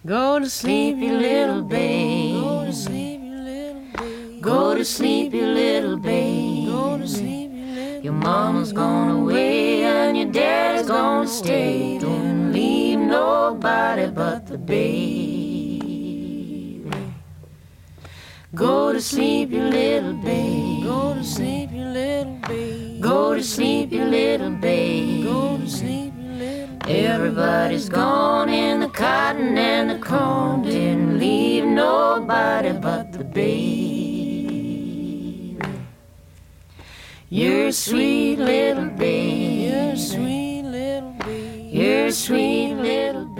Go to sleep, you little babe. Go to sleep, you little babe. Go to sleep, you little babe. Go to sleep, you little babe. Your mama's gone away and your dad's gonna stay. Don't leave nobody but the baby. Go to sleep, you little babe. Go to sleep, you little babe. Go to sleep, you little babe. Go to sleep, you little babe. Everybody's gone in the cotton and the corn. Didn't leave nobody but the baby. You're a sweet little babe. You're a sweet little babe. You're a sweet little babe.